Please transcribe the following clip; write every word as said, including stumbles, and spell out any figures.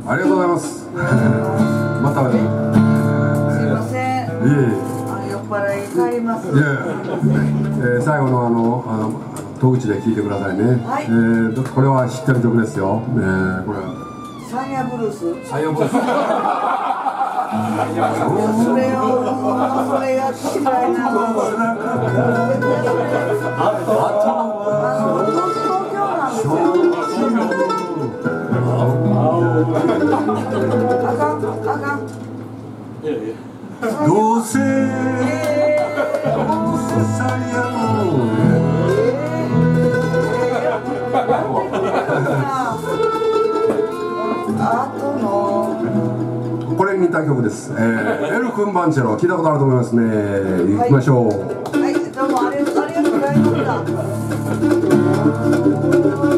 ありがとうございます。また。 すいません。 いえいえ。 酔っ払い帰ります。 いえ。えー、最後のあのあの戸口で聞いてくださいね。はい。えー、これは知ってる曲ですよ。えー、これ。 サンヤブルース。 サンヤブルース。 それをそれが聞きたいな。あとあの東京なんですよ。あかんあかん。どうせどうせサンヤブルース。あとの。 これに似た曲です。えー、エル君バンチェロ聞いたことあると思いますね。行きましょう。 はい、はい、どうもありがとうございました。